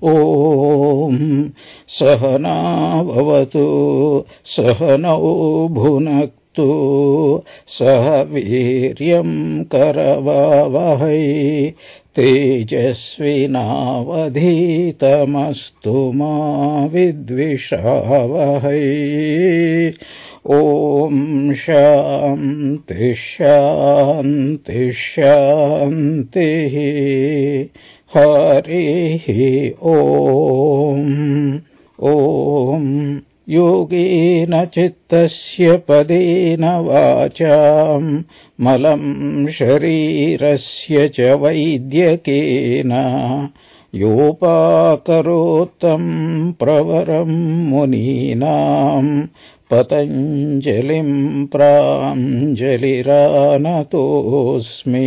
ॐ सहना भवतु सहनौ भुनक्तु सह वीर्यं करवावहै तेजस्विनावधीतमस्तु मा विद्विषावहै। ॐ शान्ति शान्ति शान्तिः। हरिः ॐ योगेन चित्तस्य पदेन वाचां मलं शरीरस्य च वैद्यकेन योपाकरोत्तं प्रवरं मुनीनां पतञ्जलिं प्राञ्जलिरानतोऽस्मि।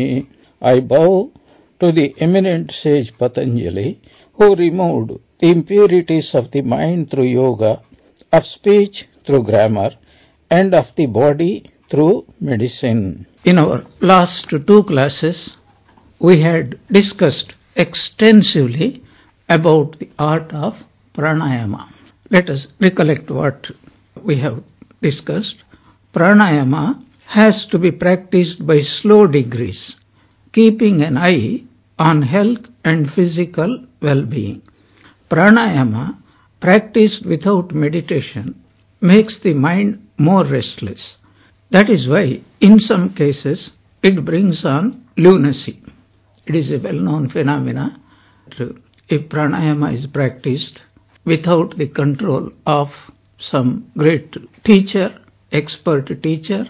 I bow to the eminent sage Patanjali, who removed the impurities of the mind through yoga, of speech through grammar, and of the body through medicine. In our last two classes, we had discussed extensively about the art of pranayama. Let us recollect what we have discussed. Pranayama has to be practiced by slow degrees, keeping an eye on health and physical well-being. Pranayama, practiced without meditation, makes the mind more restless. That is why, in some cases, it brings on lunacy. It is a well-known phenomenon. If pranayama is practiced without the control of some great teacher, expert teacher,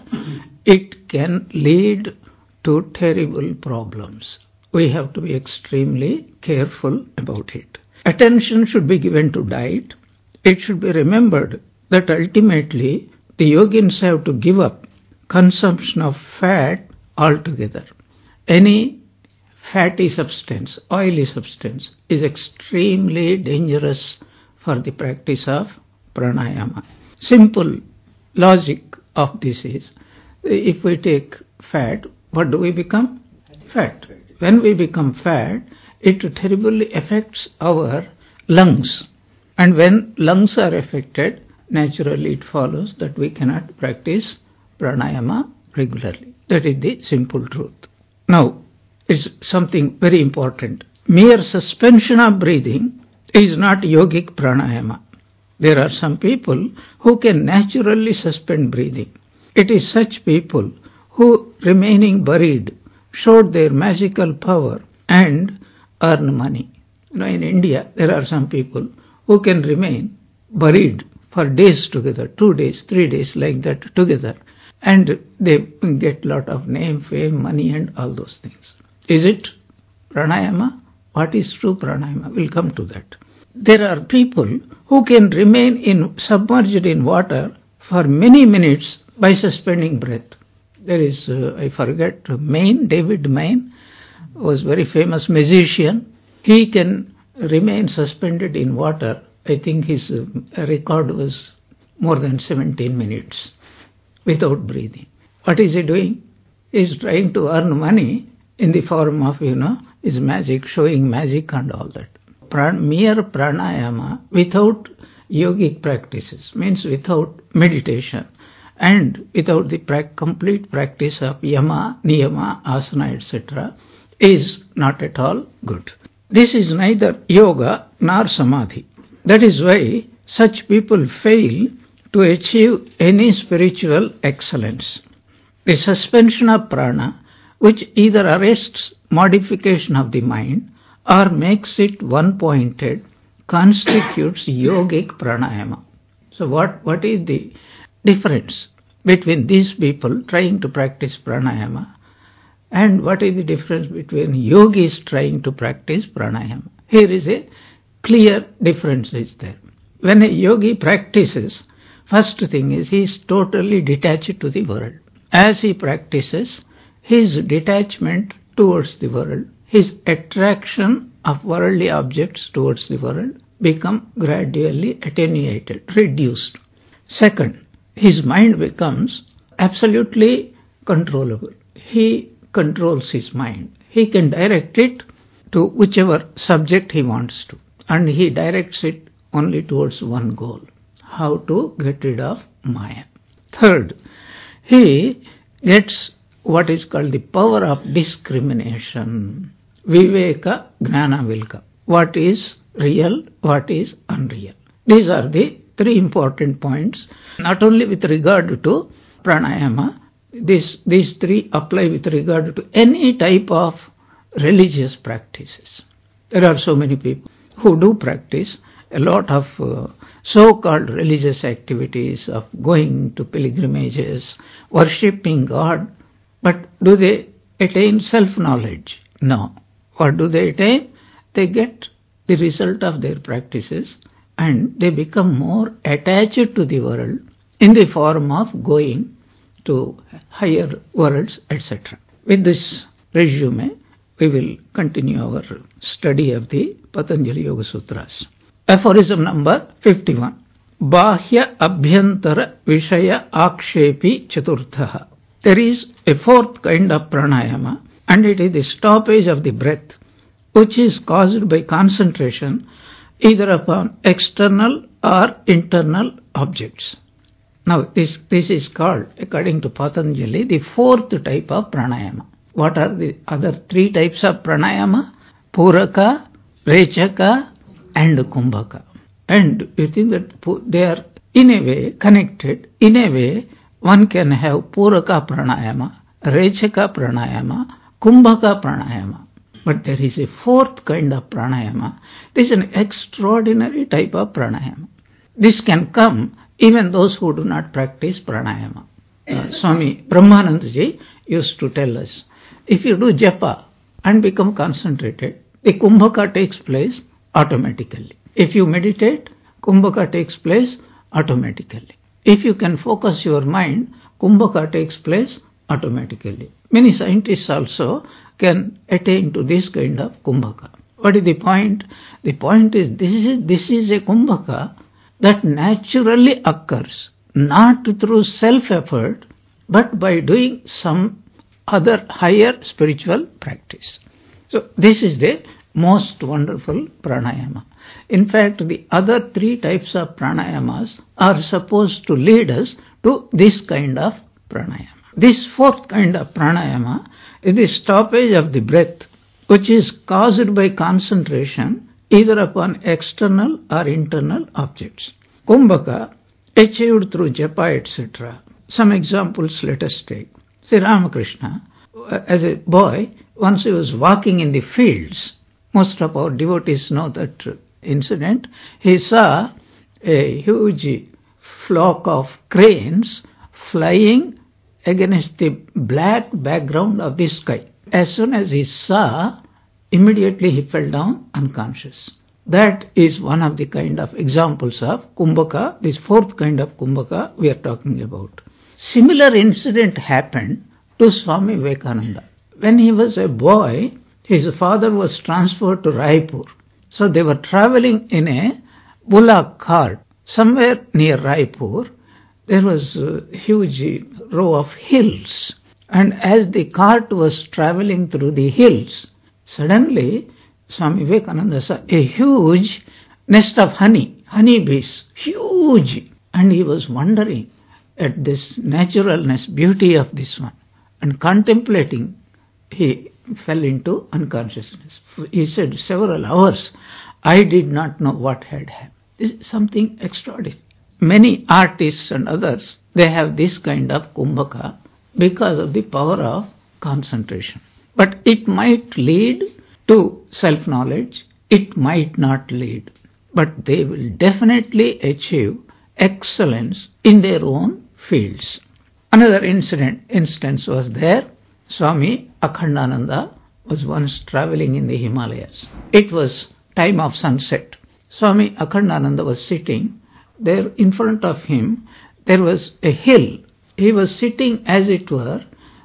it can lead to terrible problems. We have to be extremely careful about it. Attention should be given to diet. It should be remembered that ultimately the yogins have to give up consumption of fat altogether. Any fatty substance, oily substance, is extremely dangerous for the practice of pranayama. Simple logic of this is, if we take fat, what do we become? Fat. When we become fat, it terribly affects our lungs. And when lungs are affected, naturally it follows that we cannot practice pranayama regularly. That is the simple truth. Now, it's something very important. Mere suspension of breathing is not yogic pranayama. There are some people who can naturally suspend breathing. It is such people who, remaining buried, showed their magical power and earn money. In India, there are some people who can remain buried for days together, 2 days, 3 days, like that together, and they get a lot of name, fame, money, and all those things. Is it pranayama? What is true pranayama? We'll come to that. There are people who can remain submerged in water for many minutes by suspending breath. There is, I forget, David Main was very famous musician. He can remain suspended in water. I think his record was more than 17 minutes without breathing. What is he doing? He is trying to earn money in the form of, his magic, showing magic and all that. Mere pranayama without yogic practices, means without meditation, and without the complete practice of yama, niyama, asana, etc., is not at all good. This is neither yoga nor samadhi. That is why such people fail to achieve any spiritual excellence. The suspension of prana, which either arrests modification of the mind or makes it one-pointed, constitutes yogic pranayama. So what is the difference between these people trying to practice pranayama and what is the difference between yogis trying to practice pranayama? Here is a clear difference is there. When a yogi practices, first thing is he is totally detached to the world. As he practices, his detachment towards the world, his attraction of worldly objects towards the world become gradually attenuated, reduced. Second, his mind becomes absolutely controllable. He controls his mind. He can direct it to whichever subject he wants to. and he directs it only towards one goal: how to get rid of Maya. Third, he gets what is called the power of discrimination. Viveka, Gnana, Vilka. What is real, what is unreal. These are the three important points, not only with regard to pranayama. These three apply with regard to any type of religious practices. There are so many people who do practice a lot of so-called religious activities of going to pilgrimages, worshipping God, but do they attain self-knowledge? No. What do they attain? They get the result of their practices and they become more attached to the world in the form of going to higher worlds, etc. With this resume, we will continue our study of the Patanjali Yoga Sutras. Aphorism number 51. Bahya Abhyantara Vishaya Akshepi Chaturthaha. There is a fourth kind of pranayama, and it is the stoppage of the breath, which is caused by concentration either upon external or internal objects. Now, this is called, according to Patanjali, the fourth type of pranayama. What are the other three types of pranayama? Puraka, Rechaka, and Kumbhaka. And you think that they are in a way connected. In a way, one can have Puraka pranayama, Rechaka pranayama, Kumbhaka pranayama. But there is a fourth kind of pranayama. This is an extraordinary type of pranayama. This can come even those who do not practice pranayama. Swami Brahmanandaji used to tell us, if you do japa and become concentrated, the Kumbhaka takes place automatically. If you meditate, Kumbhaka takes place automatically. If you can focus your mind, Kumbhaka takes place automatically. Many scientists also can attain to this kind of Kumbhaka. What is the point? The point is this is a Kumbhaka that naturally occurs, not through self-effort, but by doing some other higher spiritual practice. So this is the most wonderful pranayama. In fact, the other three types of pranayamas are supposed to lead us to this kind of pranayama. This fourth kind of pranayama is the stoppage of the breath, which is caused by concentration either upon external or internal objects. Kumbhaka, achieved through japa, etc. Some examples let us take. Sri Ramakrishna, as a boy, once he was walking in the fields. Most of our devotees know that incident. He saw a huge flock of cranes flying against the black background of the sky. As soon as he saw, immediately he fell down unconscious. That is one of the kind of examples of Kumbhaka, this fourth kind of Kumbhaka we are talking about. Similar incident happened to Swami Vivekananda. When he was a boy, his father was transferred to Raipur. So they were traveling in a bullock cart. Somewhere near Raipur, there was a huge row of hills. And as the cart was traveling through the hills, suddenly Swami Vivekananda saw a huge nest of honeybees, huge. And he was wondering at this naturalness, beauty of this one. And contemplating, he fell into unconsciousness. He said, several hours, I did not know what had happened. This is something extraordinary. Many artists and others, they have this kind of Kumbhaka because of the power of concentration. But it might lead to self-knowledge, it might not lead. But they will definitely achieve excellence in their own fields. Another instance was there. Swami Akhandananda was once traveling in the Himalayas. It was time of sunset. Swami Akhandananda was sitting. There in front of him, there was a hill. He was sitting, as it were,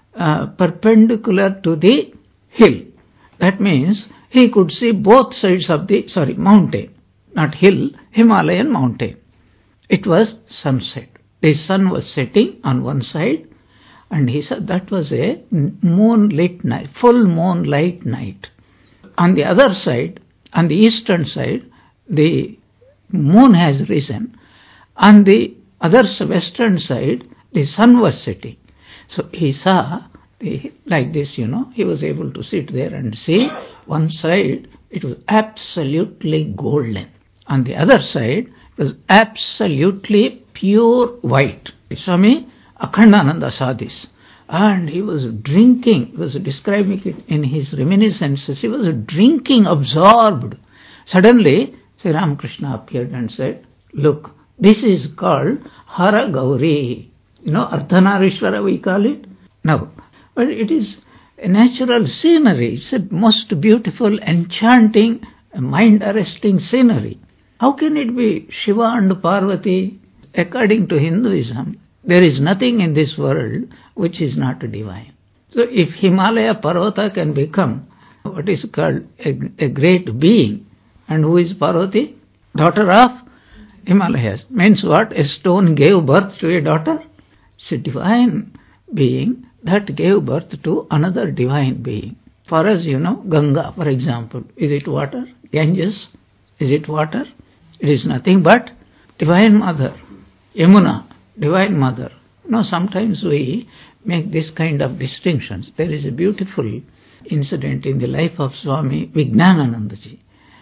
perpendicular to the hill. That means he could see both sides of the, mountain, not hill, Himalayan mountain. It was sunset. The sun was setting on one side, and he said that was a moonlit night, full moonlight night. On the other side, on the eastern side, the moon has risen. On the other western side, the sun was setting. So he saw, like this, he was able to sit there and see one side, it was absolutely golden. On the other side, it was absolutely pure white. Swami Akhandananda saw this. And he was drinking, he was describing it in his reminiscences, he was drinking, absorbed. Suddenly, Sri Ramakrishna appeared and said, look, this is called Hara Gauri. Ardhanarishwara we call it. No, but it is a natural scenery. It's a most beautiful, enchanting, mind-arresting scenery. How can it be Shiva and Parvati? According to Hinduism, there is nothing in this world which is not divine. So if Himalaya Parvata can become what is called a great being, and who is Parvati? Daughter of Himalayas. Means what? A stone gave birth to a daughter. It's a divine being that gave birth to another divine being. For us, Ganga, for example, is it water? Ganges, is it water? It is nothing but Divine Mother. Yamuna, Divine Mother. Sometimes we make this kind of distinctions. There is a beautiful incident in the life of Swami Vijnananandaji.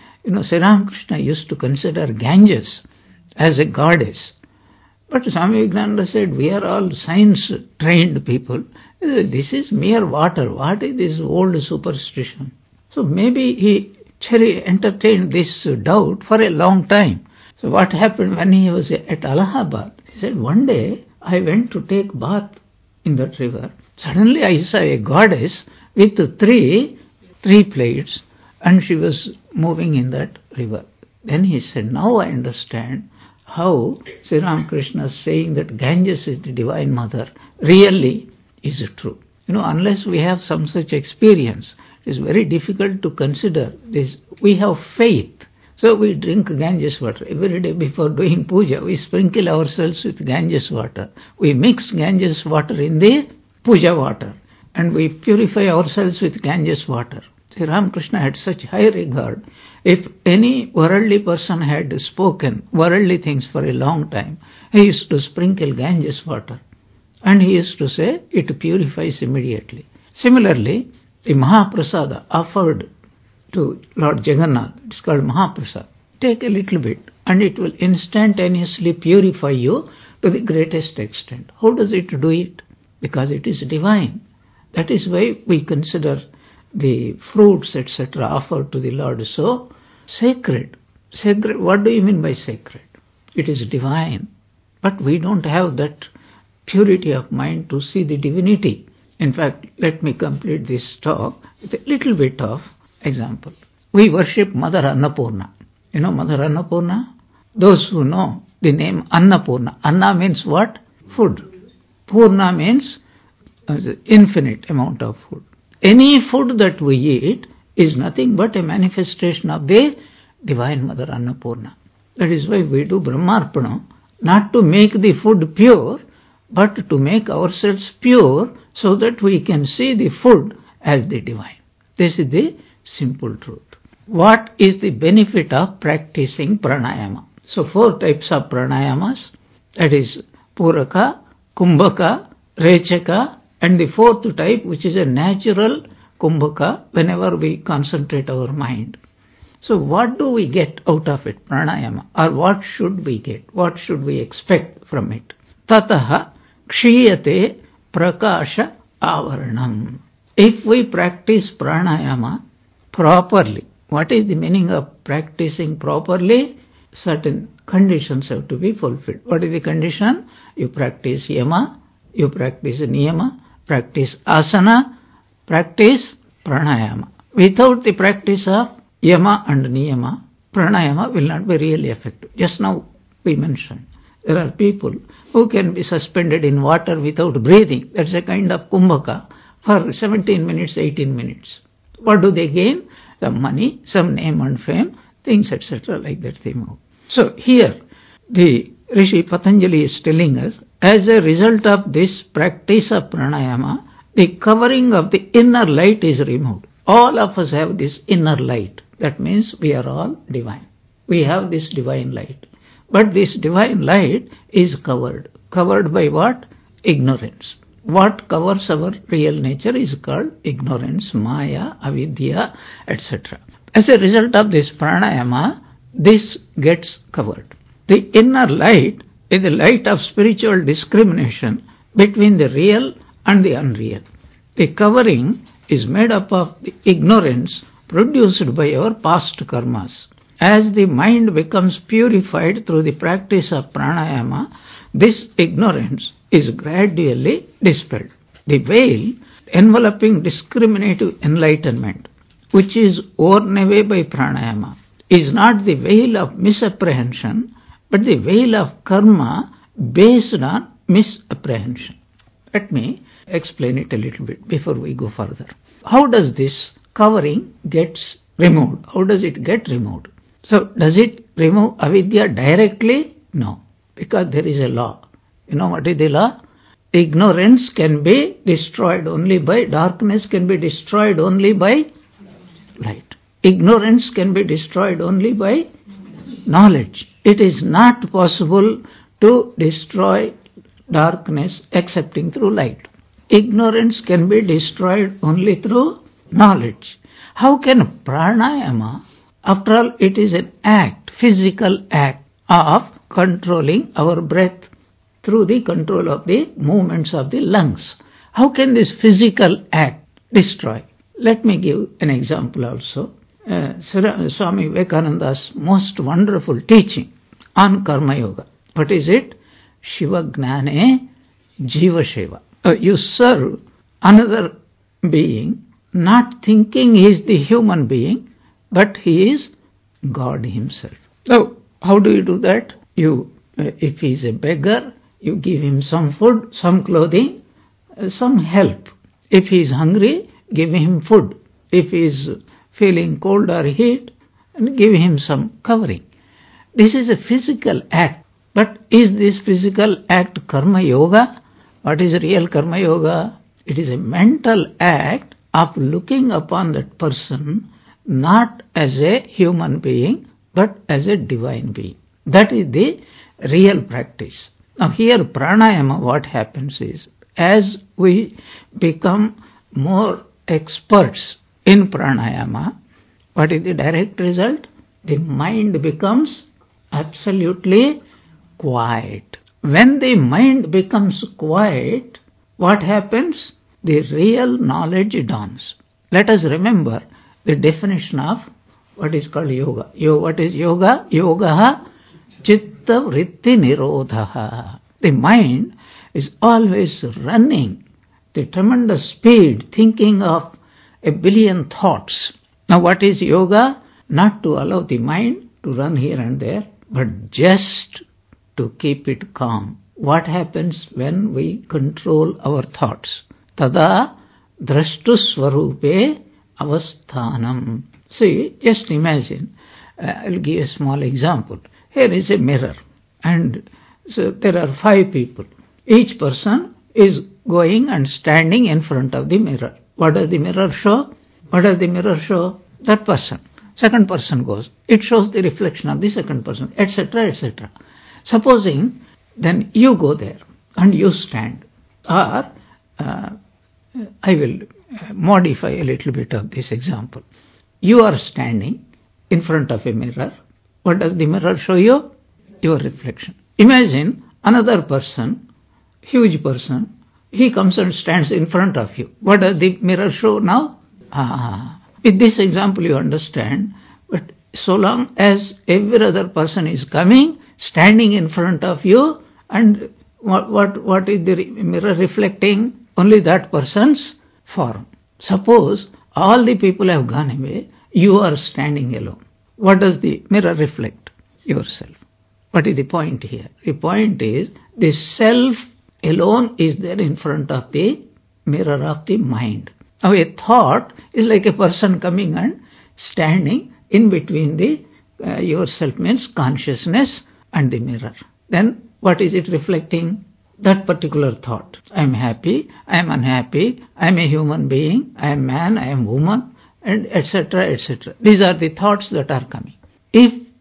Sri Ramakrishna used to consider Ganges as a goddess. But Swami Vijnananda said, we are all science-trained people. This is mere water. What is this old superstition? So maybe he entertained this doubt for a long time. So what happened when he was at Allahabad? He said, one day I went to take bath in that river. Suddenly I saw a goddess with three plates, and she was moving in that river. Then he said, now I understand how Sri Ramakrishna saying that Ganges is the Divine Mother really is true. Unless we have some such experience, it is very difficult to consider this. We have faith. So we drink Ganges water. Every day before doing puja, we sprinkle ourselves with Ganges water. We mix Ganges water in the puja water. And we purify ourselves with Ganges water. Sri Ramakrishna had such high regard. If any worldly person had spoken worldly things for a long time, he used to sprinkle Ganges water. And he used to say, it purifies immediately. Similarly, the Mahaprasada offered to Lord Jagannath, it's called Mahaprasad. Take a little bit and it will instantaneously purify you to the greatest extent. How does it do it? Because it is divine. That is why we consider the fruits, etc. offered to the Lord so sacred. Sacred, what do you mean by sacred? It is divine. But we don't have that purity of mind to see the divinity. In fact, let me complete this talk with a little bit of example. We worship Mother Annapurna. Mother Annapurna? Those who know the name Annapurna. Anna means what? Food. Purna means infinite amount of food. Any food that we eat is nothing but a manifestation of the Divine Mother Annapurna. That is why we do Brahmarpana, not to make the food pure, but to make ourselves pure so that we can see the food as the divine. This is the simple truth. What is the benefit of practicing pranayama? So 4 types of pranayamas, that is Puraka, Kumbhaka, Rechaka, and the 4th type, which is a natural Kumbhaka, whenever we concentrate our mind. So what do we get out of it, pranayama? Or what should we get? What should we expect from it? Tataha kshiyate prakasha avaranam. If we practice pranayama properly, what is the meaning of practicing properly? Certain conditions have to be fulfilled. What is the condition? You practice yama, you practice niyama, practice asana, practice pranayama. Without the practice of yama and niyama, pranayama will not be really effective. Just now we mentioned there are people who can be suspended in water without breathing. That's a kind of kumbhaka for 17 minutes, 18 minutes. What do they gain? Some money, some name and fame, things, etc. like that they move. So here the Rishi Patanjali is telling us, as a result of this practice of pranayama, the covering of the inner light is removed. All of us have this inner light. That means we are all divine. we have this divine light. But this divine light is covered. Covered by what? Ignorance. What covers our real nature is called ignorance, maya, avidya, etc. As a result of this pranayama, this gets covered. The inner light is the light of spiritual discrimination between the real and the unreal. The covering is made up of the ignorance produced by our past karmas. As the mind becomes purified through the practice of pranayama, this ignorance is gradually dispelled. The veil enveloping discriminative enlightenment, which is worn away by pranayama, is not the veil of misapprehension, but the veil of karma based on misapprehension. Let me explain it a little bit before we go further. How does this covering gets removed? How does it get removed? So, does it remove avidya directly? No, because there is a law. You know what is the law? Ignorance can be destroyed only by, darkness can be destroyed only by light. Ignorance can be destroyed only by knowledge. It is not possible to destroy darkness excepting through light. Ignorance can be destroyed only through knowledge. How can pranayama, after all it is an act, physical act of controlling our breath through the control of the movements of the lungs. How can this physical act destroy? Let me give an example also. Swami Vivekananda's most wonderful teaching on Karma Yoga. What is it? Shiva Gnane Jiva Sheva. You serve another being, not thinking he is the human being, but he is God himself. So, how do you do that? If he is a beggar, you give him some food, some clothing, some help. If he is hungry, give him food. If he is feeling cold or heat, give him some covering. This is a physical act. But is this physical act karma yoga? What is real karma yoga? It is a mental act of looking upon that person not as a human being, but as a divine being. That is the real practice. Now here pranayama, what happens is, as we become more experts in pranayama, what is the direct result? The mind becomes absolutely quiet. When the mind becomes quiet, what happens? The real knowledge dawns. Let us remember the definition of what is called yoga. What is yoga? Yoga chitta vritti nirodha. The mind is always running the tremendous speed, thinking of a billion thoughts. Now what is yoga? Not to allow the mind to run here and there, but just to keep it calm. What happens when we control our thoughts? Tada drashtu swarupe avasthanam. See, just imagine, I'll give a small example. Here is a mirror, and so there are 5 people. Each person is going and standing in front of the mirror. What does the mirror show? What does the mirror show? That person. Second person goes. It shows the reflection of the second person, etc., etc. Supposing then you go there and you stand. Or I will modify a little bit of this example. You are standing in front of a mirror. What does the mirror show you? Your reflection. Imagine another person, huge person, he comes and stands in front of you. What does the mirror show now? With this example you understand, but so long as every other person is coming, standing in front of you, and what is the mirror reflecting? Only that person's form. Suppose all the people have gone away, you are standing alone. What does the mirror reflect? Yourself. What is the point here? The point is, the self alone is there in front of the mirror of the mind. Now a thought is like a person coming and standing in between the yourself means consciousness and the mirror. Then what is it reflecting? That particular thought. I am happy, I am unhappy, I am a human being, I am man, I am woman, and etc., etc. These are the thoughts that are coming. If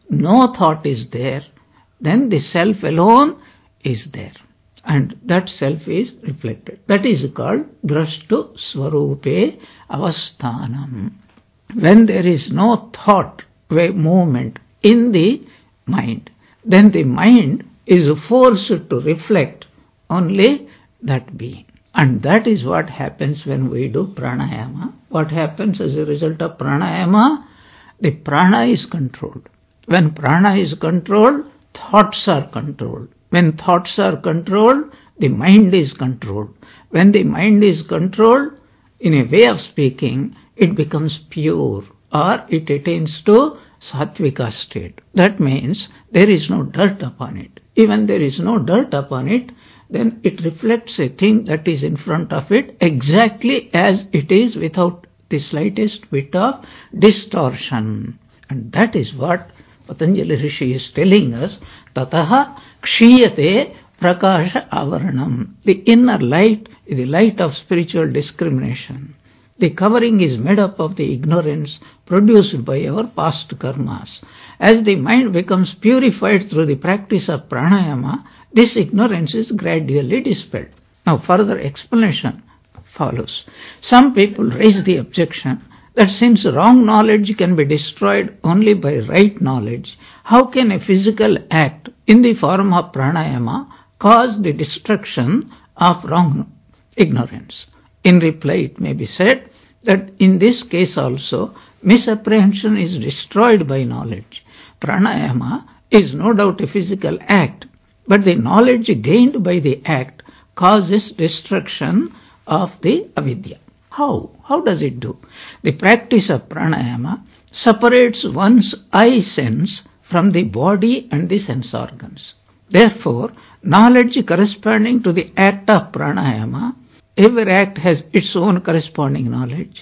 no thought is there, then the self alone is there. And that self is reflected. That is called drashtu swarupe avasthanam. When there is no thought, movement in the mind, then the mind is forced to reflect only that being. And that is what happens when we do pranayama. What happens as a result of pranayama? The prana is controlled. When prana is controlled, thoughts are controlled. When thoughts are controlled, the mind is controlled. When the mind is controlled, in a way of speaking, it becomes pure, or it attains to sattvika state. That means there is no dirt upon it. Even there is no dirt upon it, then it reflects a thing that is in front of it exactly as it is, without the slightest bit of distortion. And that is what Patanjali Rishi is telling us. Tataha kshiyate prakasha avaranam. The inner light is the light of spiritual discrimination. The covering is made up of the ignorance produced by our past karmas. As the mind becomes purified through the practice of pranayama, this ignorance is gradually dispelled. Now further explanation follows. Some people raise the objection that since wrong knowledge can be destroyed only by right knowledge, how can a physical act in the form of pranayama cause the destruction of wrong ignorance? In reply, it may be said that in this case also, misapprehension is destroyed by knowledge. Pranayama is no doubt a physical act, but the knowledge gained by the act causes destruction of the avidya. How? How does it do? The practice of pranayama separates one's eye sense from the body and the sense organs. Therefore, knowledge corresponding to the act of pranayama, every act has its own corresponding knowledge,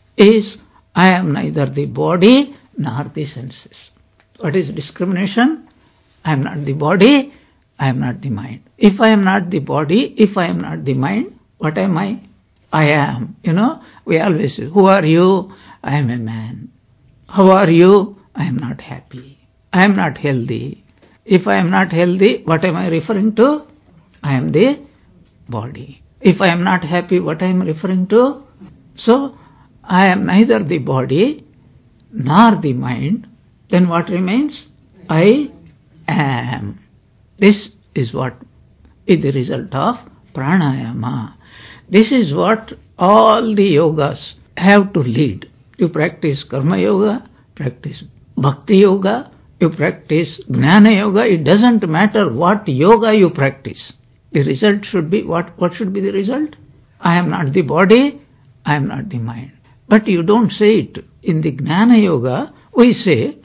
is I am neither the body nor the senses. What is discrimination? I am not the body, I am not the mind. If I am not the body, if I am not the mind, what am I? I am. We always say, who are you? I am a man. How are you? I am not happy. I am not healthy. If I am not healthy, what am I referring to? I am the body. If I am not happy, what I am referring to? So, I am neither the body nor the mind. Then what remains? I am. This is what is the result of pranayama. This is what all the yogas have to lead. You practice karma yoga, practice bhakti yoga, you practice jnana yoga. It doesn't matter what yoga you practice. The result should be, what should be the result? I am not the body, I am not the mind. But you don't say it. In the jnana yoga, we say,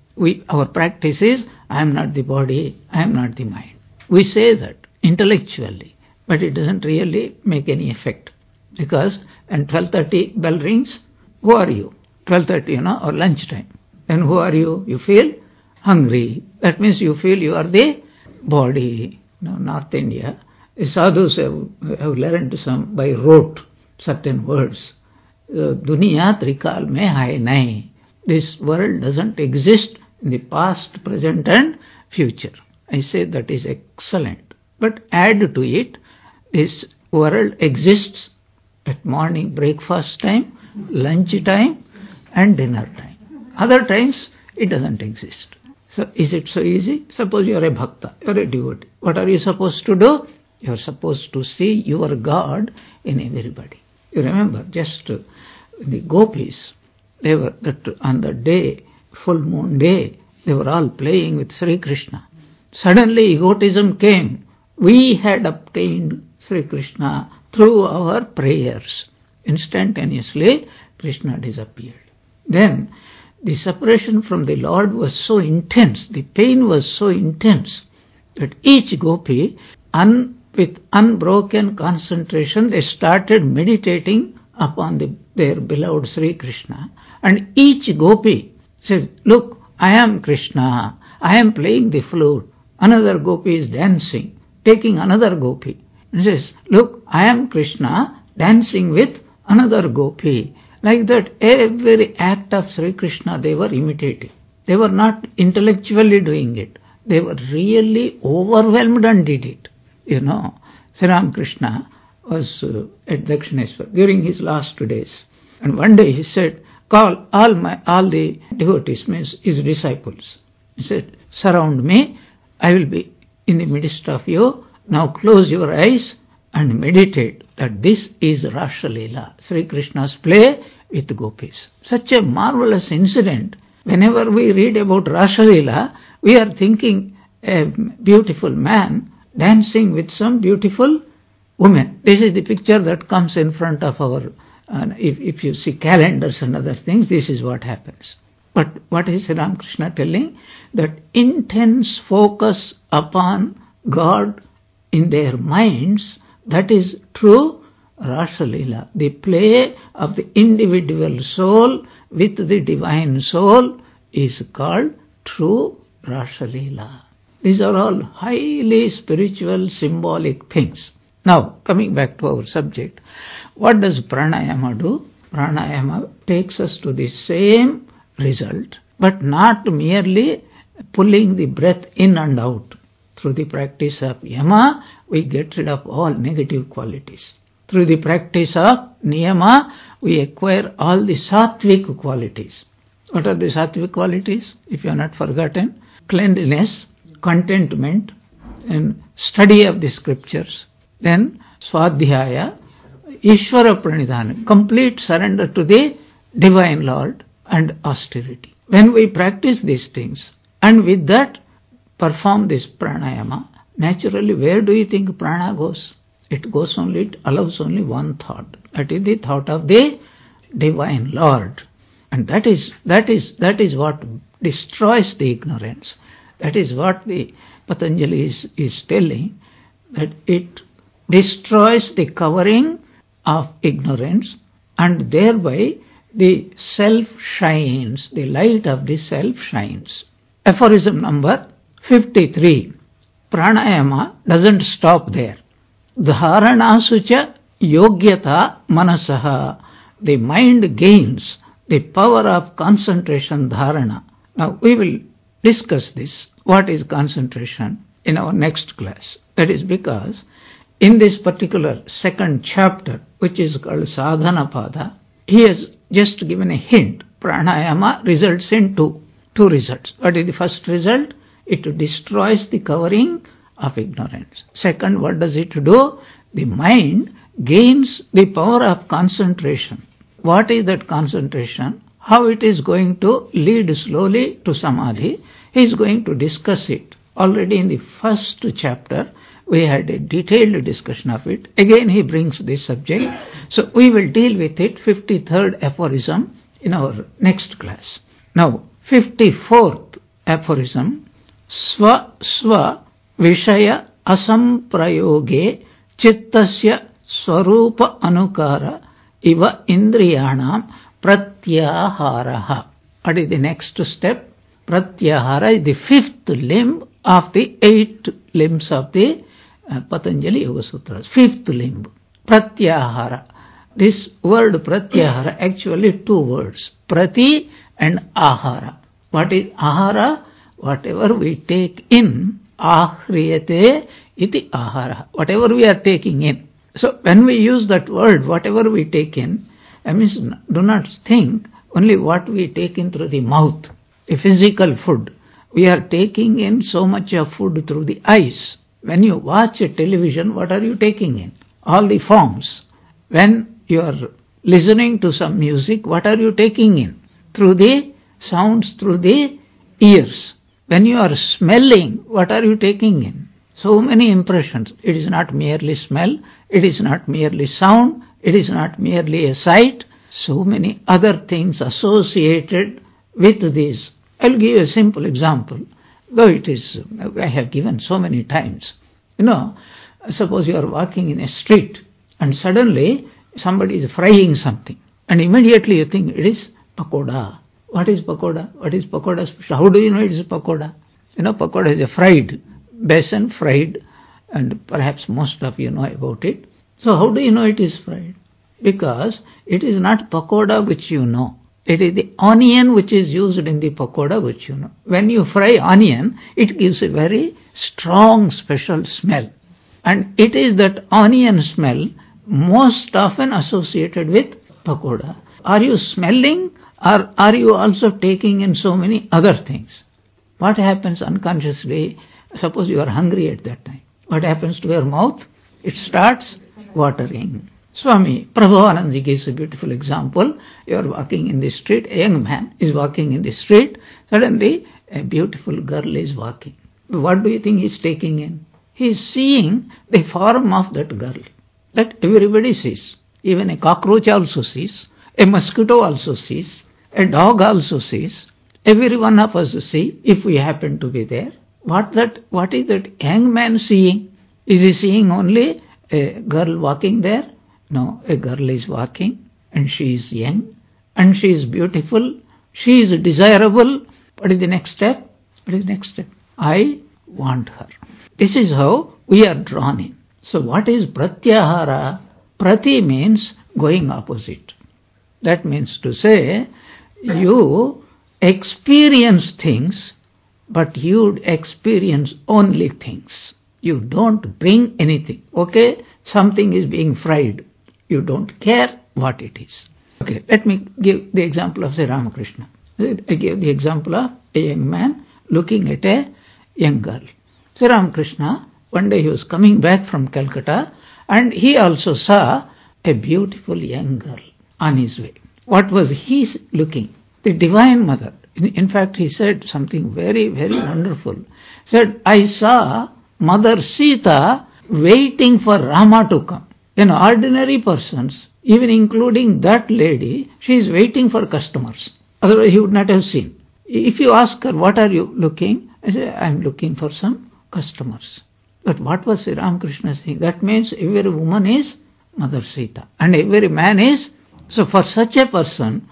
our practice is, I am not the body, I am not the mind. We say that intellectually, but it doesn't really make any effect. Because when 12:30 bell rings, who are you? 12:30, or lunchtime. Then who are you? You feel hungry. That means you feel you are the body. North India, the sadhus have learned some by rote certain words. Duniya trikal mein hai nahi. This world doesn't exist in the past, present and future. I say that is excellent. But add to it, this world exists at morning breakfast time, lunch time and dinner time. Other times it doesn't exist. So is it so easy? Suppose you are a bhakta, you are a devotee. What are you supposed to do? You are supposed to see your God in everybody. You remember, just the gopis, they were on the day, full moon day, they were all playing with Sri Krishna. Suddenly egotism came. We had obtained Sri Krishna through our prayers. Instantaneously, Krishna disappeared. Then, the separation from the Lord was so intense, the pain was so intense, that each gopi, with unbroken concentration, they started meditating upon their beloved Sri Krishna. And each gopi said, look, I am Krishna, I am playing the flute. Another gopi is dancing, taking another gopi. And says, look, I am Krishna, dancing with another gopi. Like that, every act of Sri Krishna they were imitating. They were not intellectually doing it. They were really overwhelmed and did it. Sri Ramakrishna was at Dakshineswar during his last days. And one day he said, call all the devotees, means his disciples. He said, surround me, I will be in the midst of you. Now close your eyes and meditate that this is Rasa Leela, Sri Krishna's play with gopis. Such a marvelous incident. Whenever we read about Rasa Leela, we are thinking a beautiful man dancing with some beautiful woman. This is the picture that comes in front of our, if you see calendars and other things, this is what happens. But what is Sri Ramakrishna telling? That intense focus upon God in their minds, that is true Rasa Leela, the play of the individual soul with the divine soul is called true Rasa Leela. These are all highly spiritual, symbolic things. Now, coming back to our subject, what does pranayama do? Pranayama takes us to the same result, but not merely pulling the breath in and out. Through the practice of yama, we get rid of all negative qualities. Through the practice of niyama, we acquire all the sattvic qualities. What are the sattvic qualities? If you have not forgotten, cleanliness, contentment, and study of the scriptures. Then swadhyaya, Ishvara pranidhana, complete surrender to the divine Lord, and austerity. When we practice these things, and with that perform this pranayama, naturally where do you think prana goes? It goes only, it allows only one thought. That is the thought of the divine Lord. And that is what destroys the ignorance. That is what the Patanjali is telling, that it destroys the covering of ignorance, and thereby the self shines, the light of the self shines. Aphorism number 53. Pranayama doesn't stop there. Dharanasucha yogyata manasaha. The mind gains the power of concentration, dharana. Now we will discuss this, what is concentration, in our next class. That is because in this particular second chapter, which is called Sadhana Pada, he has just given a hint. Pranayama results in two results. What is the first result? It destroys the covering of ignorance. Second, what does it do? The mind gains the power of concentration. What is that concentration? How it is going to lead slowly to samadhi? He is going to discuss it. Already in the first chapter, we had a detailed discussion of it. Again, he brings this subject. So we will deal with it, 53rd aphorism, in our next class. Now, 54th aphorism, Sva Vishaya Asamprayoge Chittasya Swarupa Anukara Iva Indriyanam Pratyaharaha. What is the next step? Pratyahara is the fifth limb of the 8 limbs of the Patanjali Yoga Sutras. Fifth limb, Pratyahara. This word Pratyahara, actually 2 words, Prati and Ahara. What is Ahara? Whatever we take in, Ahriyate iti Ahara. Whatever we are taking in. So when we use that word, whatever we take in, I mean, do not think only what we take in through the mouth, the physical food. We are taking in so much of food through the eyes. When you watch a television, what are you taking in? All the forms. When you are listening to some music, what are you taking in? Through the sounds, through the ears. When you are smelling, what are you taking in? So many impressions. It is not merely smell, it is not merely sound, it is not merely a sight. So many other things associated with this. I'll give you a simple example, though it is, I have given so many times. Suppose you are walking in a street and suddenly somebody is frying something and immediately you think it is pakoda. What is pakoda? What is pakoda special? How do you know it is pakoda? Pakoda is a fried, besan fried, and perhaps most of you know about it. So how do you know it is fried? Because it is not pakoda which you know. It is the onion which is used in the pakoda, which you know. When you fry onion, it gives a very strong special smell. And it is that onion smell most often associated with pakoda. Are you smelling, or are you also taking in so many other things? What happens unconsciously? Suppose you are hungry at that time. What happens to your mouth? It starts watering. Swami Prabhuvanandaji gives a beautiful example. You are walking in the street, a young man is walking in the street, suddenly a beautiful girl is walking. What do you think he is taking in? He is seeing the form of that girl. That everybody sees. Even a cockroach also sees. A mosquito also sees. A dog also sees. Every one of us see if we happen to be there. What is that young man seeing? Is he seeing only a girl walking there? No, a girl is walking and she is young and she is beautiful. She is desirable. What is the next step? What is the next step? I want her. This is how we are drawn in. So what is pratyahara? Prati means going opposite. That means to say, you experience things, but you experience only things. You don't bring anything. Okay, something is being fried. You don't care what it is. Okay, let me give the example of Sri Ramakrishna. I gave the example of a young man looking at a young girl. Sri Ramakrishna, one day he was coming back from Calcutta and he also saw a beautiful young girl on his way. What was he looking? The Divine Mother. In fact, he said something very, very wonderful. He said, I saw Mother Sita waiting for Rama to come. In ordinary persons, even including that lady, she is waiting for customers. Otherwise, he would not have seen. If you ask her, what are you looking? I say, I am looking for some customers. But what was Sri Ramakrishna saying? That means every woman is Mother Sita. And every man is. So for such a person,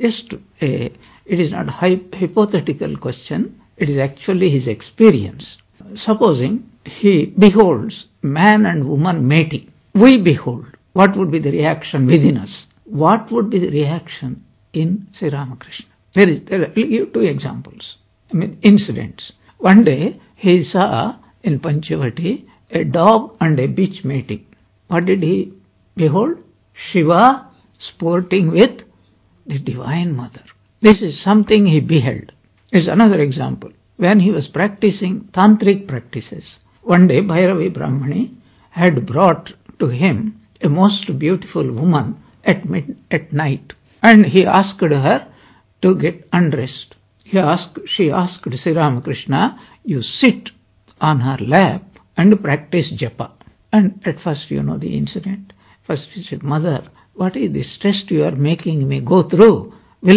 it is not a hypothetical question. It is actually his experience. Supposing he beholds man and woman mating. We behold. What would be the reaction within us? What would be the reaction in Sri Ramakrishna? There are two examples. Incidents. One day he saw in Panchavati a dog and a bitch mating. What did he behold? Shiva sporting with the Divine Mother. This is something he beheld. Is another example. When he was practicing tantric practices, one day Bhairavi Brahmani had brought to him a most beautiful woman at night, and he asked her to get undressed. She asked Sri Ramakrishna, you sit on her lap and practice japa. And at first, you know the incident. First he said, Mother, what is this test you are making me go through? Will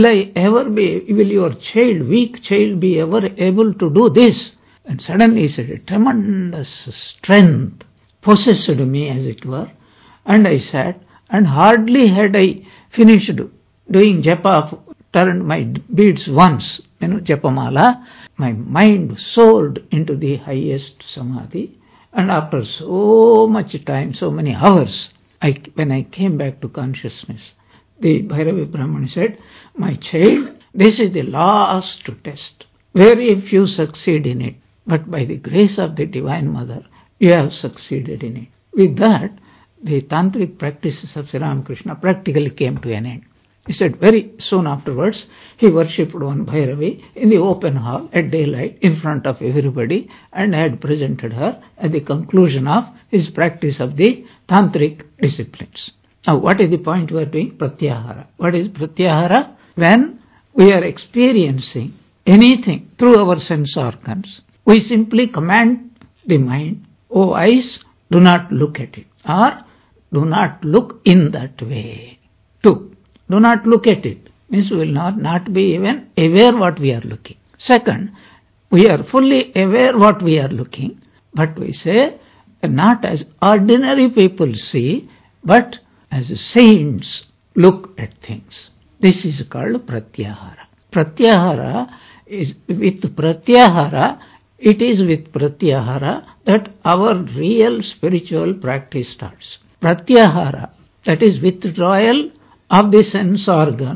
your child, weak child, be ever able to do this? And suddenly he said, a tremendous strength possessed me, as it were. And I sat, and hardly had I finished doing japa, turned my beads once, japamala, my mind soared into the highest samadhi. And after so much time, so many hours, when I came back to consciousness, the Bhairavi Brahmani said, my child, this is the last test. Very few succeed in it, but by the grace of the Divine Mother, you have succeeded in it. With that, the tantric practices of Sri Ramakrishna practically came to an end. He said very soon afterwards, he worshipped one Bhairavi in the open hall at daylight in front of everybody and had presented her at the conclusion of his practice of the tantric disciplines. Now, what is the point we are doing? Pratyahara. What is pratyahara? When we are experiencing anything through our sense organs, we simply command the mind, oh eyes, do not look at it, or do not look in that way. 2. Do not look at it. Means we will not be even aware what we are looking. Second, we are fully aware what we are looking, but we say not as ordinary people see, but as saints look at things. This is called pratyahara. Pratyahara is with pratyahara. It is with pratyahara that our real spiritual practice starts. Pratyahara, that is withdrawal of the sense organs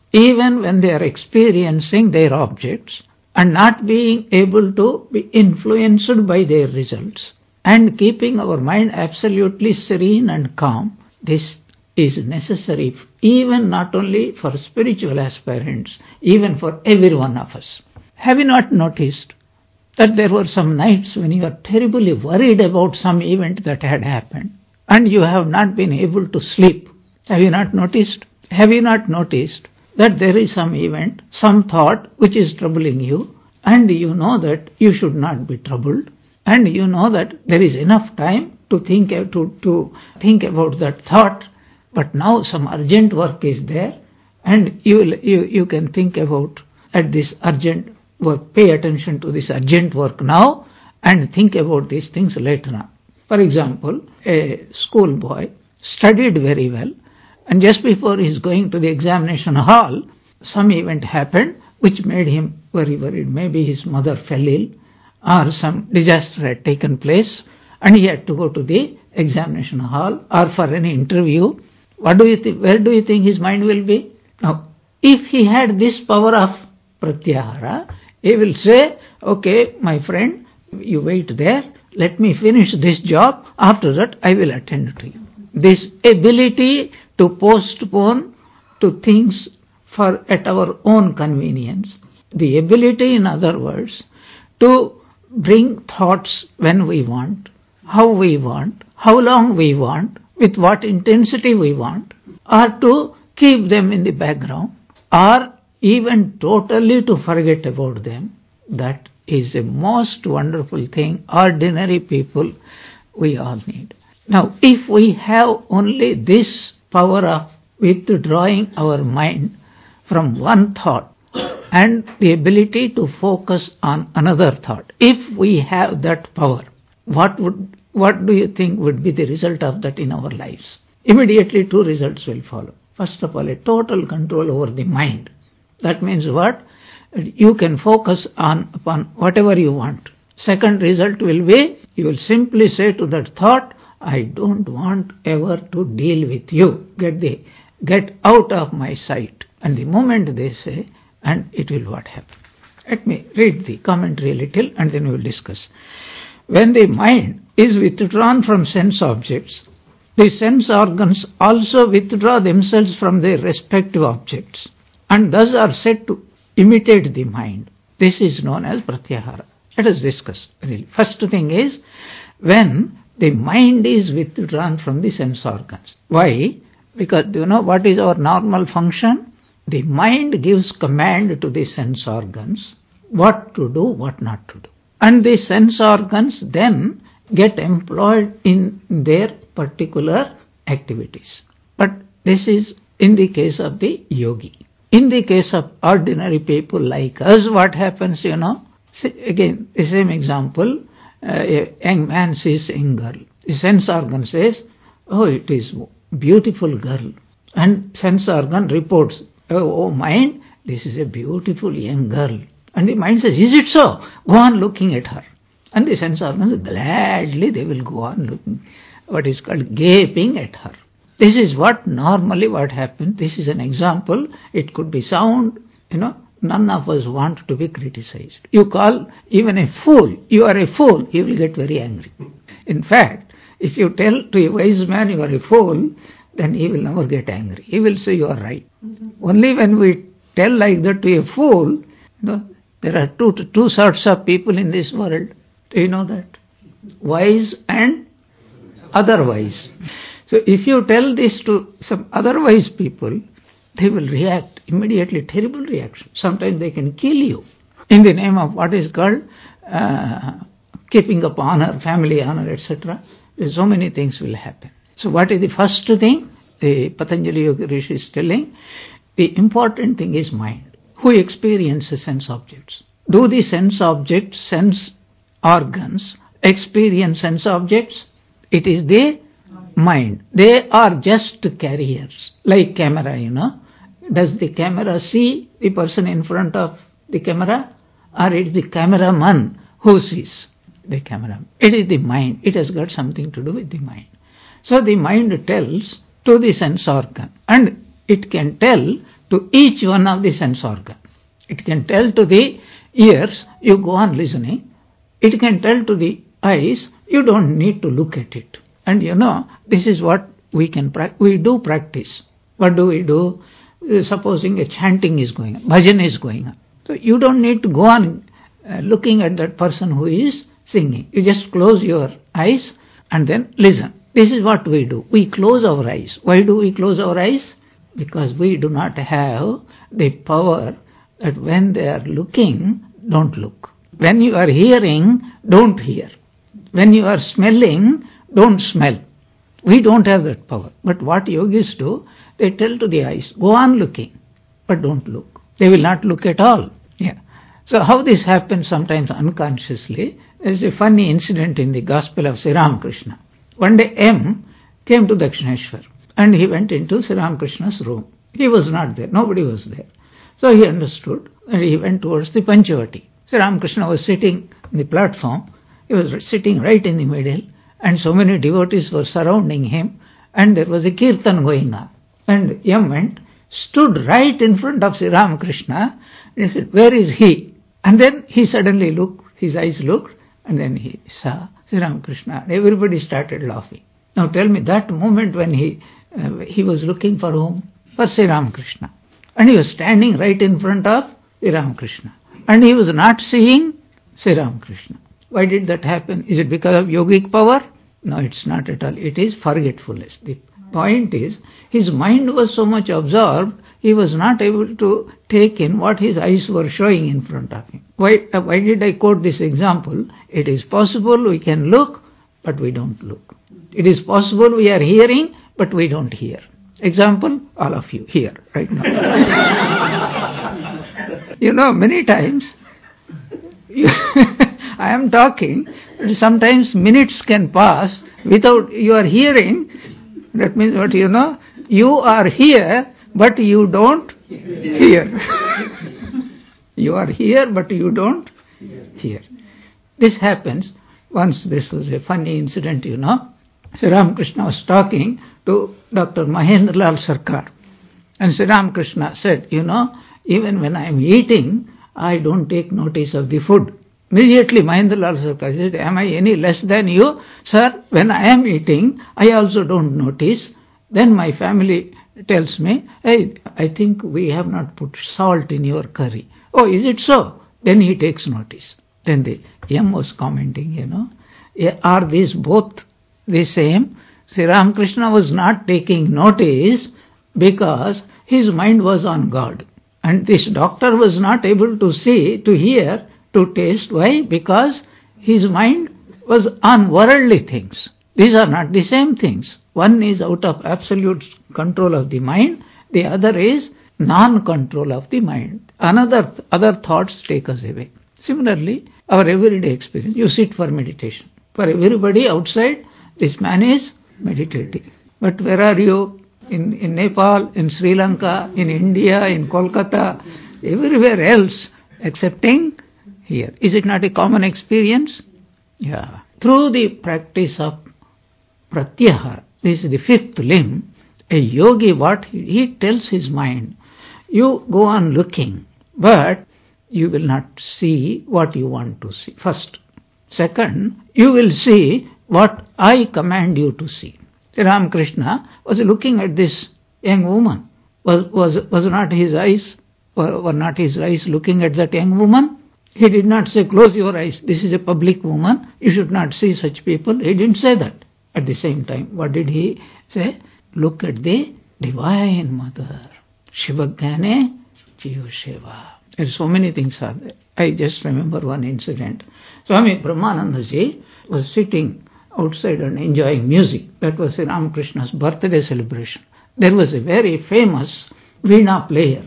even when they are experiencing their objects and not being able to be influenced by their results, and keeping our mind absolutely serene and calm. This is necessary even not only for spiritual aspirants, even for every one of us. Have you not noticed that there were some nights when you were terribly worried about some event that had happened and you have not been able to sleep? Have you not noticed? Have you not noticed that there is some event, some thought which is troubling you, and you know that you should not be troubled, and you know that there is enough time to think about that thought, but now some urgent work is there, and you can think about at this urgent work, pay attention to this urgent work now, and think about these things later on. For example, a schoolboy studied very well, and just before he is going to the examination hall, some event happened which made him very worried. Maybe his mother fell ill, or some disaster had taken place, and he had to go to the examination hall or for any interview. What do you think? Where do you think his mind will be? Now, if he had this power of pratyahara, he will say, okay, my friend, you wait there, let me finish this job, after that I will attend to you. This ability to postpone to things at our own convenience, the ability, in other words, to bring thoughts when we want, how we want, how long we want, with what intensity we want, or to keep them in the background, or even totally to forget about them. That is a most wonderful thing ordinary people we all need. Now, if we have only this power of withdrawing our mind from one thought and the ability to focus on another thought, if we have that power, what do you think would be the result of that in our lives? Immediately two results will follow. First of all, a total control over the mind. That means what? You can focus upon whatever you want. Second result will be, you will simply say to that thought, I don't want ever to deal with you. Get out of my sight. And the moment they say, and it will what happen. Let me read the commentary a little and then we will discuss. When the mind is withdrawn from sense objects, the sense organs also withdraw themselves from their respective objects and thus are said to imitate the mind. This is known as pratyahara. Let us discuss. Really. First thing is, when the mind is withdrawn from the sense organs. Why? Because do you know what is our normal function? The mind gives command to the sense organs what to do, what not to do. And the sense organs then get employed in their particular activities. But this is in the case of the yogi. In the case of ordinary people like us, what happens, again, the same example, a young man sees a young girl. The sense organ says, oh, it is beautiful girl. And sense organ reports, oh mind, this is a beautiful young girl. And the mind says, is it so? Go on looking at her. And the sense organs, gladly they will go on looking, what is called gaping at her. This is what normally what happens. This is an example. It could be sound, none of us want to be criticized. You call even a fool, you are a fool, he will get very angry. In fact, if you tell to a wise man you are a fool, then he will never get angry. He will say you are right. Only when we tell like that to a fool, there are two sorts of people in this world. Do you know that? Wise and otherwise. So if you tell this to some otherwise people, they will react immediately, terrible reaction. Sometimes they can kill you in the name of what is called keeping up honor, family honor, etc. So many things will happen. So what is the first thing? The Patanjali Yoga Rishi is telling, the important thing is mind. Who experiences sense objects? Do the sense objects, sense organs experience sense objects? It is the mind. They are just carriers, like camera, Does the camera see the person in front of the camera? Or it is the cameraman who sees the camera? It is the mind. It has got something to do with the mind. So the mind tells to the sense organ, and it can tell to each one of the sense organ. It can tell to the ears, you go on listening. It can tell to the eyes, you don't need to look at it. And this is what we do practice. What do we do? Supposing a chanting is going on, bhajan is going on. So you don't need to go on looking at that person who is singing. You just close your eyes and then listen. This is what we do. We close our eyes. Why do we close our eyes? Because we do not have the power that when they are looking, don't look. When you are hearing, don't hear. When you are smelling, don't smell. We don't have that power. But what yogis do, they tell to the eyes, go on looking, but don't look. They will not look at all. Yeah. So how this happens sometimes unconsciously, there is a funny incident in the Gospel of Sri Ramakrishna. One day M came to Dakshineshwar and he went into Sri Ramakrishna's room. He was not there. Nobody was there. So he understood and he went towards the Panchavati. Sri Ramakrishna was sitting on the platform. He was sitting right in the middle and so many devotees were surrounding him and there was a kirtan going on. And M went, stood right in front of Sri Ramakrishna and he said, where is he? And then he suddenly looked, his eyes looked and then he saw Sri Ramakrishna and everybody started laughing. Now tell me, that moment when he was looking for whom? For Sri Ramakrishna. And he was standing right in front of Sri Ramakrishna. And he was not seeing Sri Ramakrishna. Why did that happen? Is it because of yogic power? No, it's not at all. It is forgetfulness. The point is, his mind was so much absorbed, he was not able to take in what his eyes were showing in front of him. Why did I quote this example? It is possible we can look, but we don't look. It is possible we are hearing, but we don't hear. Example, all of you here right now. Many times, I am talking, sometimes minutes can pass without you are hearing. That means what you are here, but you don't hear. You are here, but you don't hear. This happens. Once this was a funny incident, Sri Ramakrishna was talking to Dr. Mahendralal Sarkar. And Sri Ramakrishna said, even when I am eating, I don't take notice of the food. Immediately Mahendralal Sarkar said, am I any less than you? Sir, when I am eating, I also don't notice. Then my family tells me, hey, I think we have not put salt in your curry. Oh, is it so? Then he takes notice. Then the M was commenting, are these both the same? Sri Ramakrishna was not taking notice because his mind was on God. And this doctor was not able to see, to hear, to taste. Why? Because his mind was on worldly things. These are not the same things. One is out of absolute control of the mind. The other is non-control of the mind. Other thoughts take us away. Similarly, our everyday experience, you sit for meditation. For everybody outside, this man is meditating. But where are you? In Nepal, in Sri Lanka, in India, in Kolkata, everywhere else, excepting here. Is it not a common experience? Yeah. Through the practice of pratyahara, this is the fifth limb, a yogi, what he tells his mind, you go on looking, but you will not see what you want to see. First. Second, you will see what I command you to see. Sri Ramakrishna was looking at this young woman. Was not his eyes, were not his eyes looking at that young woman? He did not say, close your eyes, this is a public woman, you should not see such people. He didn't say that. At the same time, what did he say? Look at the Divine Mother. Shivagane Jivasheva. There are so many things are there. I just remember one incident. Swami Brahmanandaji was sitting outside and enjoying music. That was Sri Ramakrishna's birthday celebration. There was a very famous Veena player,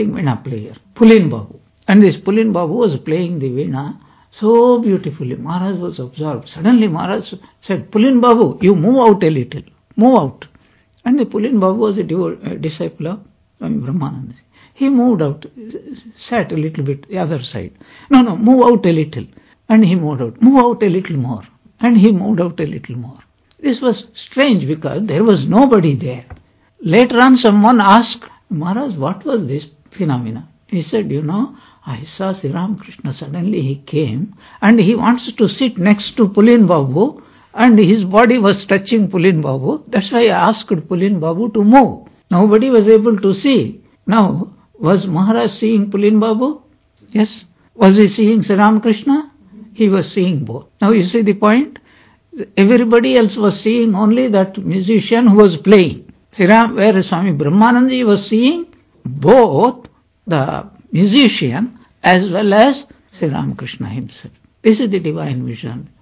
Pulin Babu. And this Pulin Babu was playing the Veena so beautifully. Maharaj was absorbed. Suddenly Maharaj said, Pulin Babu, you move out a little. Move out. And the Pulin Babu was a disciple of Swami Brahmanandaji. He moved out, sat a little bit the other side. No, move out a little. And he moved out. Move out a little more. And he moved out a little more. This was strange because there was nobody there. Later on someone asked Maharaj, what was this phenomena? He said, I saw Sri Ramakrishna. Suddenly he came and he wants to sit next to Pulin Babu, and his body was touching Pulin Babu. That's why I asked Pulin Babu to move. Nobody was able to see. Now, was Maharaj seeing Pulin Babu? Yes. Was he seeing Sri Ramakrishna? He was seeing both. Now you see the point? Everybody else was seeing only that musician who was playing. Where Swami Brahmanandaji was seeing both the musician as well as Sri Ramakrishna himself. This is the divine vision.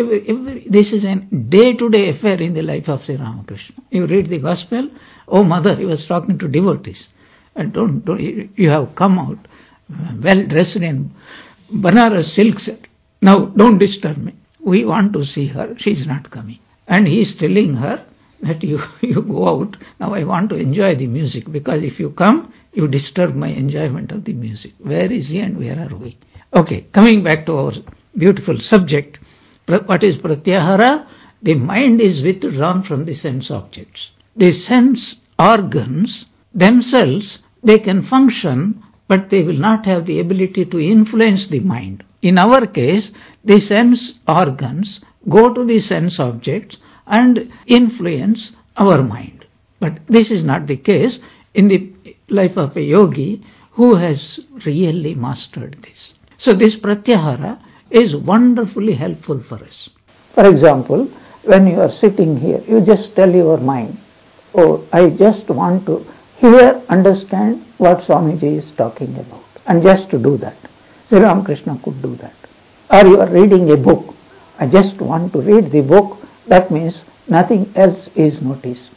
This is a day-to-day affair in the life of Sri Ramakrishna. You read the gospel, oh mother, he was talking to devotees. And you have come out well dressed in Banaras silk set. Now don't disturb me. We want to see her. She is not coming. And he is telling her that you go out. Now I want to enjoy the music, because if you come, you disturb my enjoyment of the music. Where is he and where are we? Okay, coming back to our beautiful subject. What is pratyahara? The mind is withdrawn from the sense objects. The sense organs themselves, they can function, but they will not have the ability to influence the mind. In our case, the sense organs go to the sense objects and influence our mind. But this is not the case in the life of a yogi who has really mastered this. So this pratyahara is wonderfully helpful for us. For example, when you are sitting here, you just tell your mind, oh, I just want to understand what Swamiji is talking about, and just to do that. Sri Ramakrishna could do that. Or you are reading a book, I just want to read the book, that means nothing else is noticed.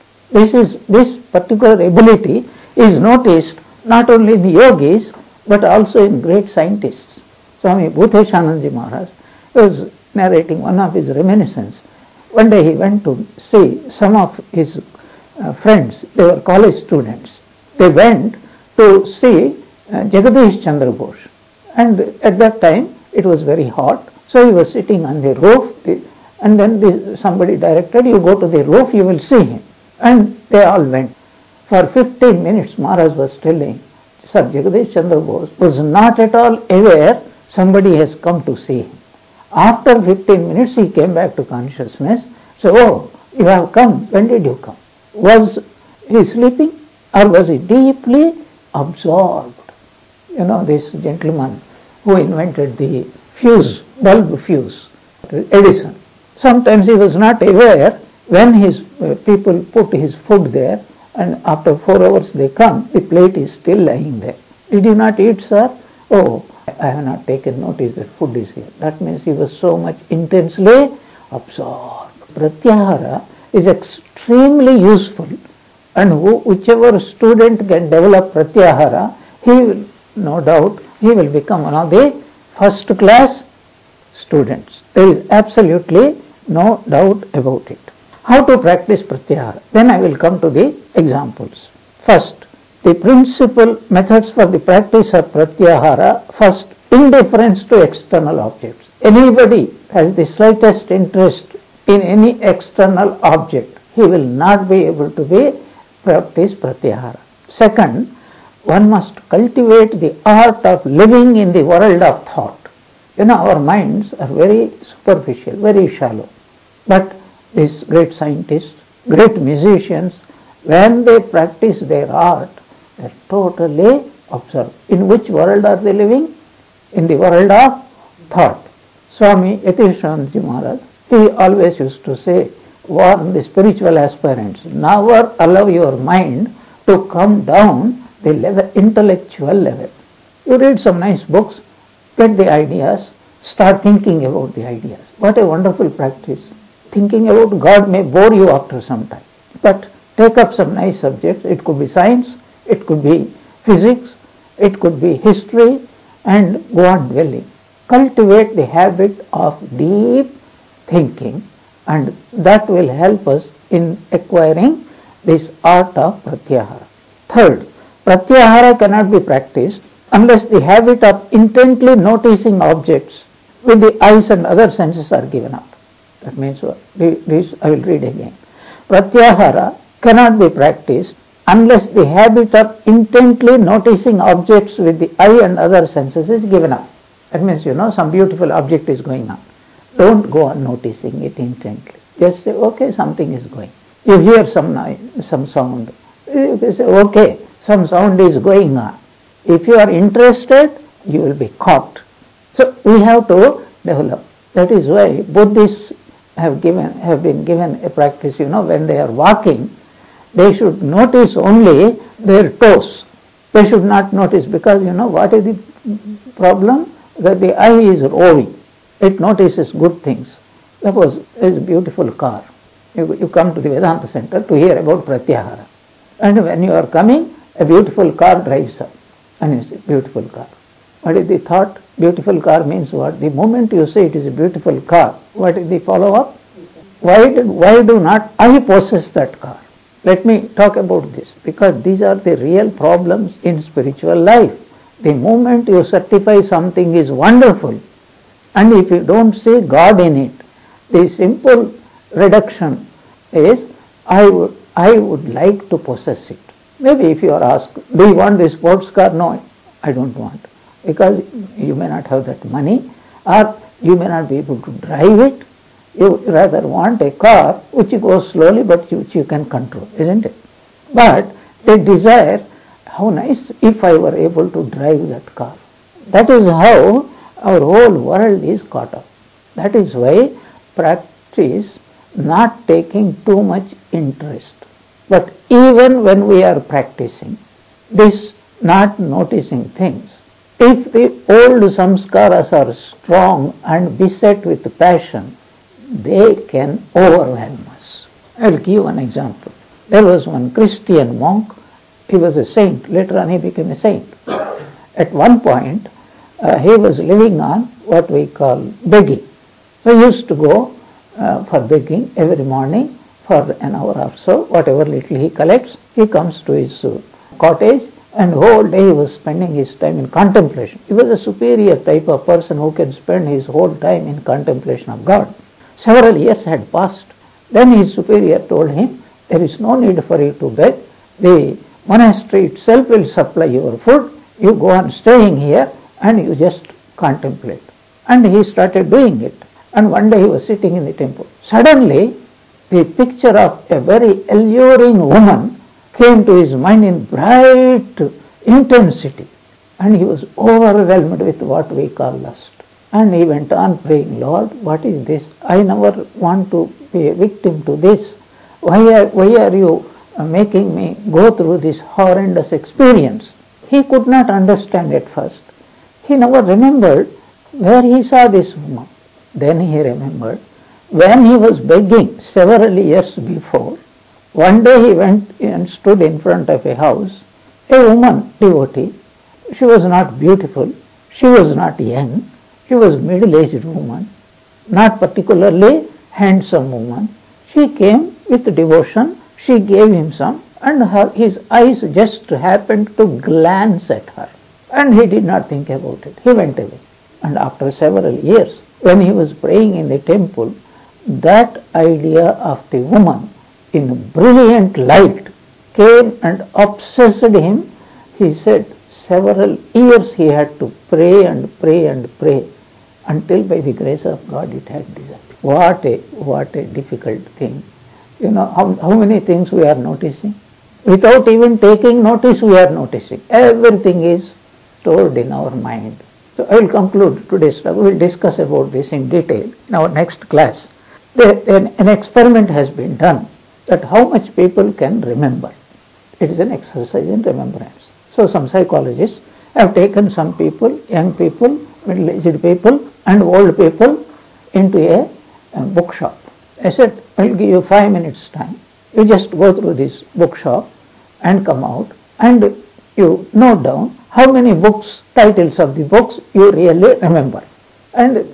This particular ability is noticed not only in the yogis, but also in great scientists. Swami Bhuteshanandaji Maharaj was narrating one of his reminiscences. One day he went to see some of his friends, they were college students. They went to see Jagadish Chandra Bose. And at that time it was very hot, so he was sitting on the roof, and then somebody directed, you go to the roof, you will see him. And they all went. For 15 minutes Maharaj was telling, Sir Jagadish Chandra Bose was not at all aware somebody has come to see him. After 15 minutes he came back to consciousness. So, oh, you have come. When did you come? Was he sleeping or was he deeply absorbed? This gentleman who invented the bulb fuse, Edison. Sometimes he was not aware when his people put his food there, and after 4 hours they come, the plate is still lying there. Did you not eat, sir? Oh, I have not taken notice that food is here. That means he was so much intensely absorbed. Pratyahara is extremely useful, and whichever student can develop pratyahara, he will, no doubt, he will become one of the first class students. There is absolutely no doubt about it. How to practice pratyahara? Then I will come to the examples. First, the principal methods for the practice of pratyahara. First, indifference to external objects. Anybody has the slightest interest in any external object, he will not be able to practice pratyahara. Second, one must cultivate the art of living in the world of thought. Our minds are very superficial, very shallow. But these great scientists, great musicians, when they practice their art, they are totally absorbed. In which world are they living? In the world of thought. Swami Yatishwanandaji Maharaj, he always used to say, warn the spiritual aspirants, never allow your mind to come down the intellectual level. You read some nice books, get the ideas, start thinking about the ideas. What a wonderful practice. Thinking about God may bore you after some time, but take up some nice subjects. It could be science, it could be physics, it could be history, and go on dwelling. Cultivate the habit of deep thinking, and that will help us in acquiring this art of pratyahara. Third, pratyahara cannot be practiced unless the habit of intently noticing objects with the eyes and other senses are given up. That means, this I will read again. Pratyahara cannot be practiced unless the habit of intently noticing objects with the eye and other senses is given up. That means, some beautiful object is going on. Don't go on noticing it intently. Just say, okay, something is going. You hear some noise, some sound. You say, okay, some sound is going on. If you are interested, you will be caught. So we have to develop. That is why Buddhists have been given a practice, when they are walking, they should notice only their toes. They should not notice, because what is the problem? That the eye is roving. It notices good things. Suppose there is a beautiful car. You come to the Vedanta Center to hear about Pratyahara. And when you are coming, a beautiful car drives up. And you say, beautiful car. What is the thought? Beautiful car means what? The moment you say it is a beautiful car, what is the follow-up? Why do not I possess that car? Let me talk about this, because these are the real problems in spiritual life. The moment you certify something is wonderful, and if you don't see God in it, the simple reduction is, I would like to possess it. Maybe if you are asked, do you want this sports car? No, I don't want. Because you may not have that money, or you may not be able to drive it. You rather want a car which goes slowly but which you can control, isn't it? But they desire, how nice if I were able to drive that car. That is how our whole world is caught up. That is why practice not taking too much interest. But even when we are practicing, this not noticing things, if the old samskaras are strong and beset with passion, they can overwhelm us. I will give you an example. There was one Christian monk. He was a saint. Later on he became a saint. At one point, he was living on what we call begging. So he used to go for begging every morning for an hour or so. Whatever little he collects, he comes to his cottage, and whole day he was spending his time in contemplation. He was a superior type of person who can spend his whole time in contemplation of God. Several years had passed. Then his superior told him, there is no need for you to beg. The monastery itself will supply your food. You go on staying here and you just contemplate. And he started doing it. And one day he was sitting in the temple. Suddenly, the picture of a very alluring woman came to his mind in bright intensity. And he was overwhelmed with what we call lust. And he went on praying, Lord, what is this? I never want to be a victim to this. Why are you making me go through this horrendous experience? He could not understand at first. He never remembered where he saw this woman. Then he remembered when he was begging several years before. One day he went and stood in front of a house. A woman, devotee. She was not beautiful. She was not young. She was middle-aged woman, not particularly handsome woman. She came with devotion. She gave him some, and his eyes just happened to glance at her. And he did not think about it. He went away. And after several years, when he was praying in the temple, that idea of the woman in brilliant light came and obsessed him. He said several years he had to pray and pray and pray until by the grace of God it had disappeared. What a difficult thing. How many things we are noticing? Without even taking notice, we are noticing. Everything is stored in our mind. So I will conclude today's talk. We will discuss about this in detail in our next class. An experiment has been done that how much people can remember. It is an exercise in remembrance. So some psychologists have taken some people, young people, middle-aged people, and old people into a bookshop. I said, I will give you 5 minutes time. You just go through this bookshop and come out, and you note down how many books, titles of the books you really remember. And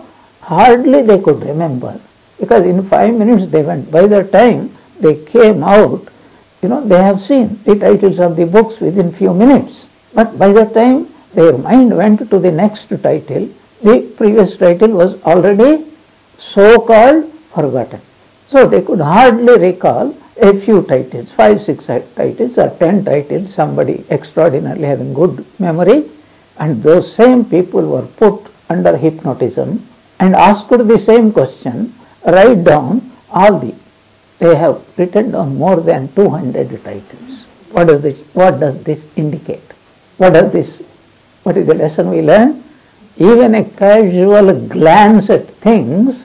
hardly they could remember, because in 5 minutes they went. By the time they came out, they have seen the titles of the books within few minutes. But by the time their mind went to the next title, the previous title was already so-called forgotten. So they could hardly recall a few titles, 5, 6 titles or 10 titles, somebody extraordinarily having good memory, and those same people were put under hypnotism and asked the same question, write down they have written down more than 200 titles. What does this indicate? What is the lesson we learn? Even a casual glance at things,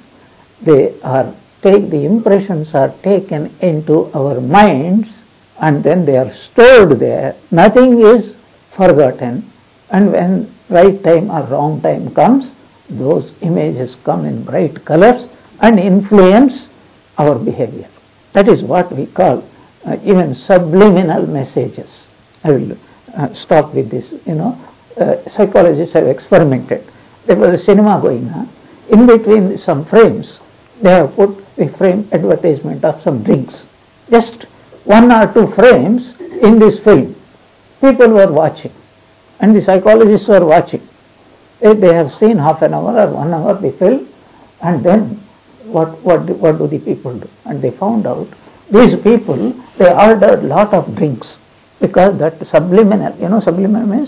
the impressions are taken into our minds and then they are stored there. Nothing is forgotten, and when right time or wrong time comes, those images come in bright colors and influence our behavior. That is what we call even subliminal messages. I will stop with this. Psychologists have experimented. There was a cinema going on. In between some frames, they have put a frame advertisement of some drinks. Just 1 or 2 frames in this film. People were watching, and the psychologists were watching. They have seen half an hour or 1 hour the film, and then what do the people do? And they found out these people, they ordered lot of drinks because that subliminal, subliminal means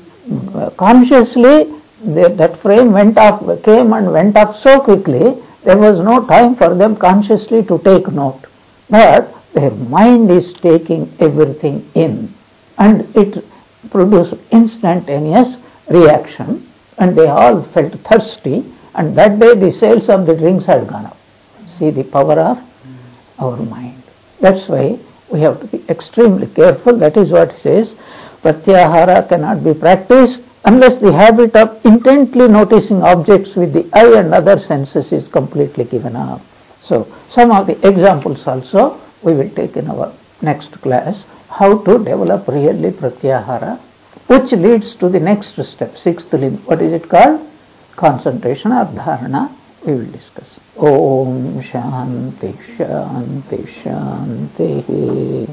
consciously that frame came and went off so quickly, there was no time for them consciously to take note. But their mind is taking everything in, and it produced instantaneous reaction, and they all felt thirsty, and that day the sales of the drinks had gone up. See the power of our mind. That's why we have to be extremely careful. That is what it says, pratyahara cannot be practiced unless the habit of intently noticing objects with the eye and other senses is completely given up. So, some of the examples also we will take in our next class, how to develop really pratyahara, which leads to the next step, 6th limb. What is it called? Concentration or dharana. We will discuss. Om Shanti Shanti Shanti.